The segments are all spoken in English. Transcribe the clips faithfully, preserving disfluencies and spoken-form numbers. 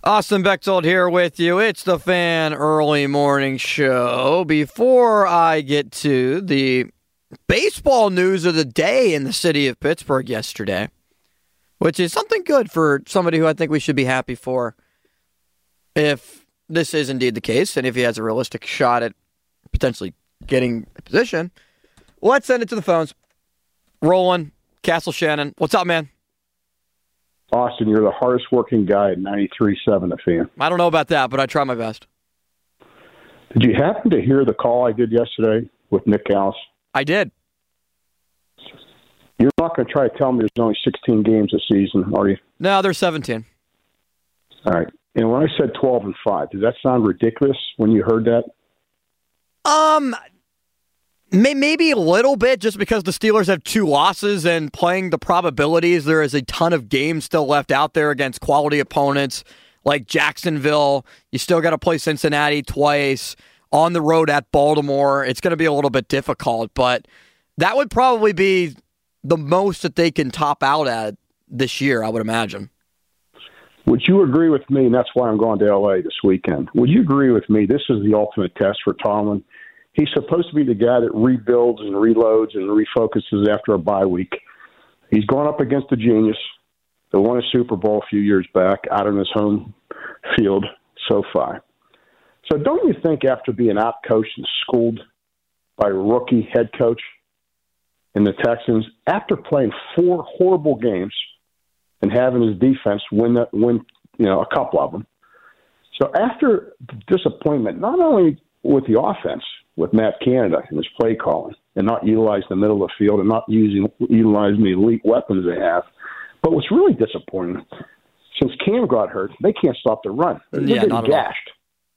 Austin Bechtold here with you. It's the Fan Early Morning Show. Before I get to the baseball news of the day in the city of Pittsburgh yesterday, which is something good for somebody who I think we should be happy for if this is indeed the case and if he has a realistic shot at potentially getting a position, let's send it to the phones. Roland, Castle Shannon. What's up, man? Austin, you're the hardest working guy at ninety-three point seven, The Fan. I don't know about that, but I try my best. Did you happen to hear the call I did yesterday with Nick Callis? I did. You're not going to try to tell me there's only sixteen games a season, are you? No, there's seventeen. All right. And when I said twelve and five, does that sound ridiculous when you heard that? Um, may, maybe a little bit, just because the Steelers have two losses and playing the probabilities, there is a ton of games still left out there against quality opponents like Jacksonville. You still got to play Cincinnati twice, on the road at Baltimore. It's going to be a little bit difficult, but that would probably be the most that they can top out at this year, I would imagine. Would you agree with me, and that's why I'm going to L A this weekend, would you agree with me this is the ultimate test for Tomlin? He's supposed to be the guy that rebuilds and reloads and refocuses after a bye week. He's going up against a genius that won a Super Bowl a few years back out on his home field, SoFi. So don't you think after being out-coached and schooled by a rookie head coach in the Texans, after playing four horrible games and having his defense win, that, win you know, a couple of them, so after disappointment, not only with the offense, with Matt Canada and his play calling, and not utilizing the middle of the field and not using utilizing the elite weapons they have. But what's really disappointing, since Cam got hurt, they can't stop the run. They're yeah, getting not gashed.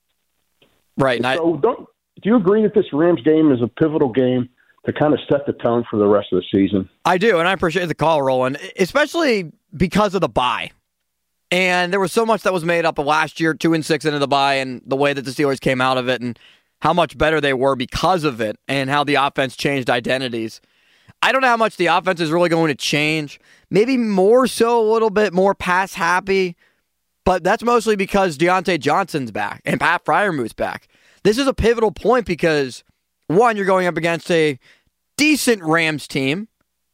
Right. And so I, don't, do you agree that this Rams game is a pivotal game to kind of set the tone for the rest of the season? I do, and I appreciate the call, Roland, especially because of the bye. And there was so much that was made up of last year, two and six into the bye, and the way that the Steelers came out of it, and how much better they were because of it, and how the offense changed identities. I don't know how much the offense is really going to change. Maybe more so, a little bit more pass happy, but that's mostly because Deontay Johnson's back and Pat Freiermuth's back. This is a pivotal point because, one, you're going up against a decent Rams team.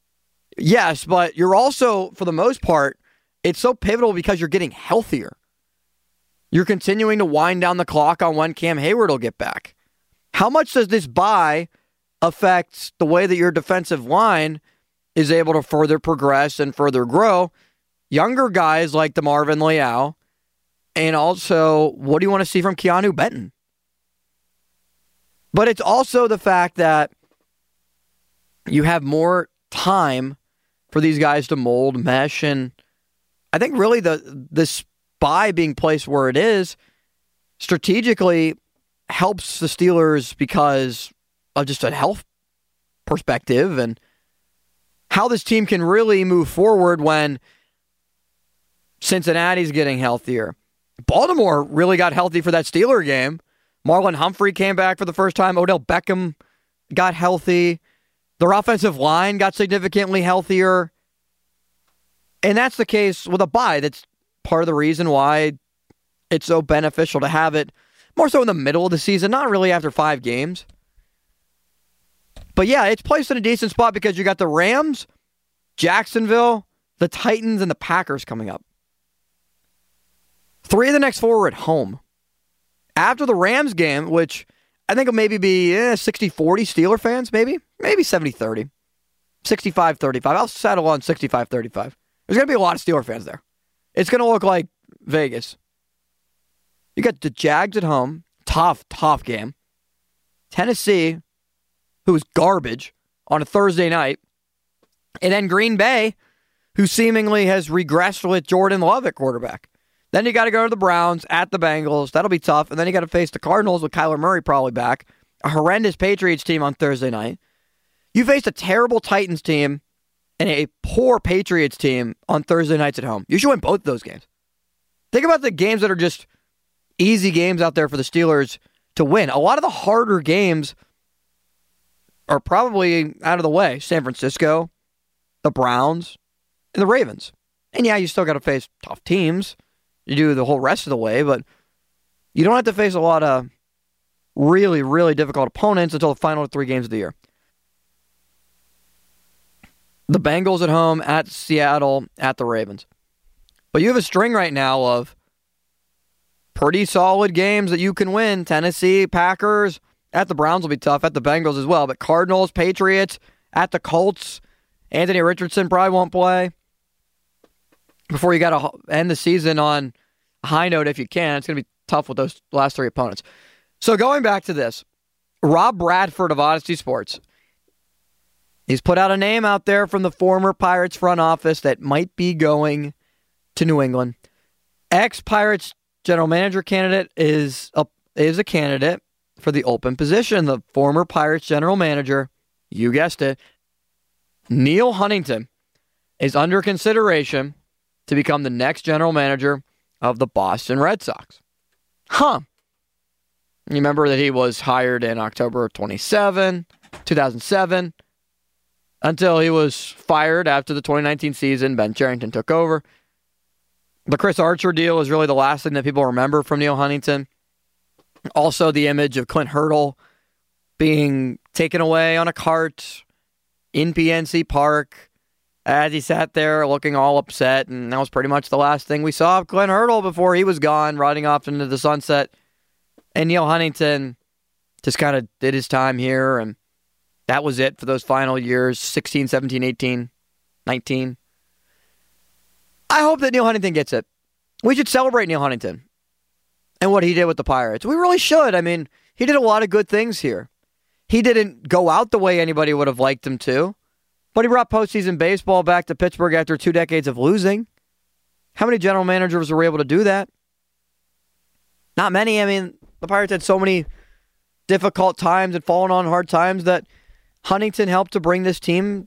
Yes, but you're also, for the most part, it's so pivotal because you're getting healthier. You're continuing to wind down the clock on when Cam Hayward will get back. How much does this bye affect the way that your defensive line is able to further progress and further grow? Younger guys like DeMarvin Leal, and also, what do you want to see from Keanu Benton? But it's also the fact that you have more time for these guys to mold, mesh, and I think really the this bye being placed where it is strategically helps the Steelers because of just a health perspective and how this team can really move forward when Cincinnati's getting healthier. Baltimore really got healthy for that Steeler game. Marlon Humphrey came back for the first time. Odell Beckham got healthy. Their offensive line got significantly healthier. And that's the case with a bye. That's part of the reason why it's so beneficial to have it more so in the middle of the season, not really after five games. But yeah, it's placed in a decent spot because you got the Rams, Jacksonville, the Titans, and the Packers coming up. Three of the next four are at home. After the Rams game, which I think will maybe be eh, sixty forty Steeler fans, maybe. Maybe seventy thirty. sixty-five thirty-five. I'll settle on sixty-five thirty-five. There's going to be a lot of Steeler fans there. It's going to look like Vegas. You got the Jags at home. Tough, tough game. Tennessee, who is garbage, on a Thursday night. And then Green Bay, who seemingly has regressed with Jordan Love at quarterback. Then you got to go to the Browns at the Bengals. That'll be tough. And then you got to face the Cardinals with Kyler Murray probably back. A horrendous Patriots team on Thursday night. You faced a terrible Titans team and a poor Patriots team on Thursday nights at home. You should win both of those games. Think about the games that are just easy games out there for the Steelers to win. A lot of the harder games are probably out of the way. San Francisco, the Browns, and the Ravens. And yeah, you still got to face tough teams. you do the whole rest of the way, but you don't have to face a lot of really, really difficult opponents until the final three games of the year. The Bengals at home, at Seattle, at the Ravens. But you have a string right now of pretty solid games that you can win. Tennessee, Packers, at the Browns will be tough, at the Bengals as well. But Cardinals, Patriots, at the Colts. Anthony Richardson probably won't play. Before you got to end the season on a high note if you can. It's going to be tough with those last three opponents. So going back to this, Rob Bradford of Odyssey Sports. He's put out a name out there from the former Pirates front office that might be going to New England. Ex-Pirates general manager candidate is a, is a candidate for the open position. The former Pirates general manager, you guessed it, Neil Huntington, is under consideration to become the next general manager of the Boston Red Sox. Huh. You remember that he was hired in October of twenty-seven, two thousand seven, until he was fired after the twenty nineteen season. Ben Cherington took over. The Chris Archer deal is really the last thing that people remember from Neil Huntington. Also, the image of Clint Hurdle being taken away on a cart in P N C Park as he sat there looking all upset, and that was pretty much the last thing we saw of Clint Hurdle before he was gone, riding off into the sunset. And Neil Huntington just kind of did his time here, and that was it for those final years, sixteen, seventeen, eighteen, nineteen. I hope that Neil Huntington gets it. We should celebrate Neil Huntington and what he did with the Pirates. We really should. I mean, he did a lot of good things here. He didn't go out the way anybody would have liked him to, but he brought postseason baseball back to Pittsburgh after two decades of losing. How many general managers were able to do that? Not many. I mean, the Pirates had so many difficult times and fallen on hard times that Huntington helped to bring this team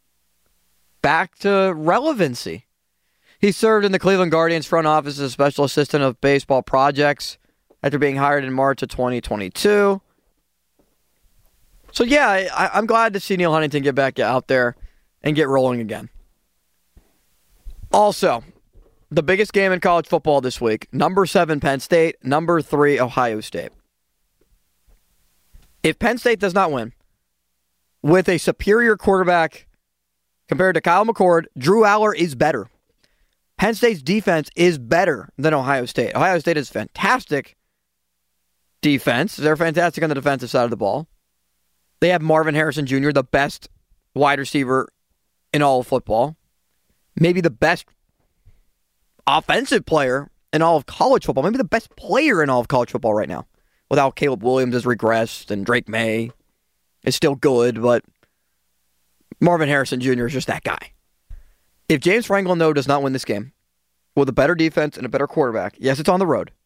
back to relevancy. He served in the Cleveland Guardians front office as a special assistant of baseball projects after being hired in March of twenty twenty-two. So yeah, I, I'm glad to see Neil Huntington get back out there and get rolling again. Also, the biggest game in college football this week, number seven Penn State, number three Ohio State. If Penn State does not win with a superior quarterback compared to Kyle McCord, Drew Aller is better. Penn State's defense is better than Ohio State. Ohio State is fantastic defense. They're fantastic on the defensive side of the ball. They have Marvin Harrison Junior, the best wide receiver in all of football. Maybe the best offensive player in all of college football. Maybe the best player in all of college football right now. Without Caleb Williams has regressed and Drake May is still good, but Marvin Harrison Junior is just that guy. If James Franklin, though, does not win this game with a better defense and a better quarterback, yes, it's on the road.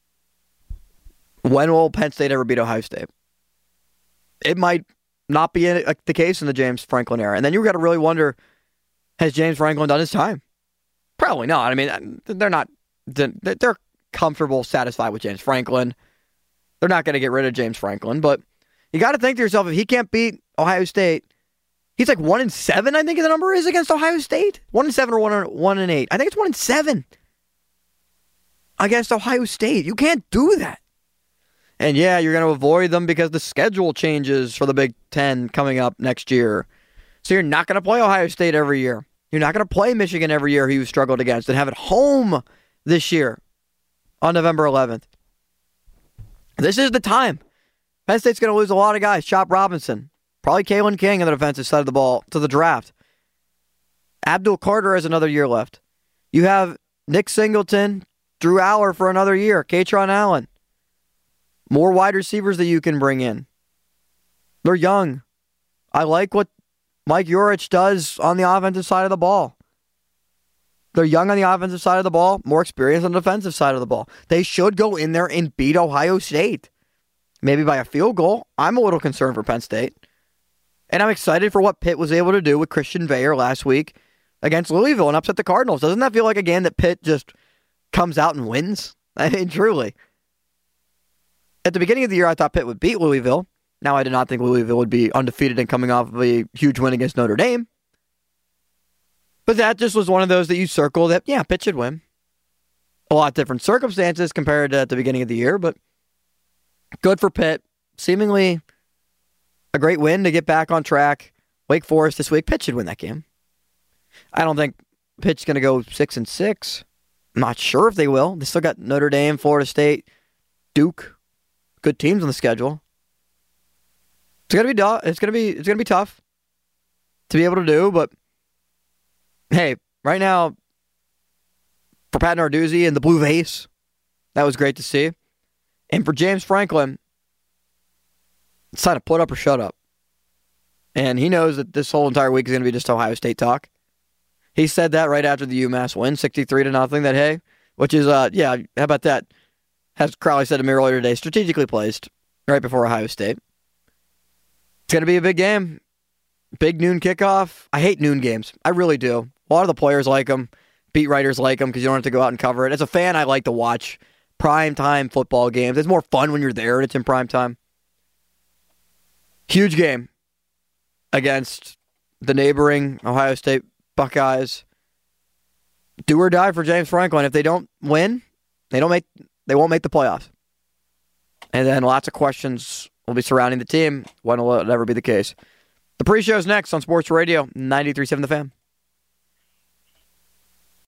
When will Penn State ever beat Ohio State? It might not be a, a, the case in the James Franklin era. And then you've got to really wonder, has James Franklin done his time? Probably not. I mean, they're not, they're comfortable, satisfied with James Franklin. They're not going to get rid of James Franklin. But you got to think to yourself, if he can't beat Ohio State, he's like one and seven, I think the number is against Ohio State. One and seven or one and, one and eight. I think it's one and seven against Ohio State. You can't do that. And yeah, you're going to avoid them because the schedule changes for the Big Ten coming up next year. So you're not going to play Ohio State every year. You're not going to play Michigan every year who you struggled against and have it home this year on November eleventh. This is the time. Penn State's going to lose a lot of guys. Chop Robinson. Probably Kalen King on the defensive side of the ball to the draft. Abdul Carter has another year left. You have Nick Singleton, Drew Aller for another year. Katron Allen. More wide receivers that you can bring in. They're young. I like what Mike Yurich does on the offensive side of the ball. They're young on the offensive side of the ball, more experienced on the defensive side of the ball. They should go in there and beat Ohio State. Maybe by a field goal. I'm a little concerned for Penn State. And I'm excited for what Pitt was able to do with Christian Veilleux last week against Louisville and upset the Cardinals. Doesn't that feel like a game that Pitt just comes out and wins? I mean, truly. At the beginning of the year, I thought Pitt would beat Louisville. Now, I did not think Louisville would be undefeated and coming off of a huge win against Notre Dame. But that just was one of those that you circle that, yeah, Pitt should win. a lot different circumstances compared to at the beginning of the year, but good for Pitt. Seemingly a great win to get back on track. Wake Forest this week. Pitt should win that game. I don't think Pitt's going to go six and six. I'm not sure if they will. They still got Notre Dame, Florida State, Duke, good teams on the schedule. It's gonna be du- it's gonna be it's gonna be tough to be able to do, but hey, right now for Pat Narduzzi and the Blue Vase, that was great to see. And for James Franklin, it's time to put up or shut up. And he knows that this whole entire week is going to be just Ohio State talk. He said that right after the UMass win, sixty-three to nothing. That hey, which is uh yeah, how about that? As Crowley said to me earlier today, strategically placed right before Ohio State. It's going to be a big game. Big noon kickoff. I hate noon games. I really do. A lot of the players like them. Beat writers like them because you don't have to go out and cover it. As a fan, I like to watch primetime football games. It's more fun when you're there and it's in primetime. Huge game against the neighboring Ohio State Buckeyes. Do or die for James Franklin. If they don't win, they don't make. They won't make the playoffs. And then lots of questions will be surrounding the team. When will it ever be the case? The pre-show's next on Sports Radio ninety-three point seven The Fan.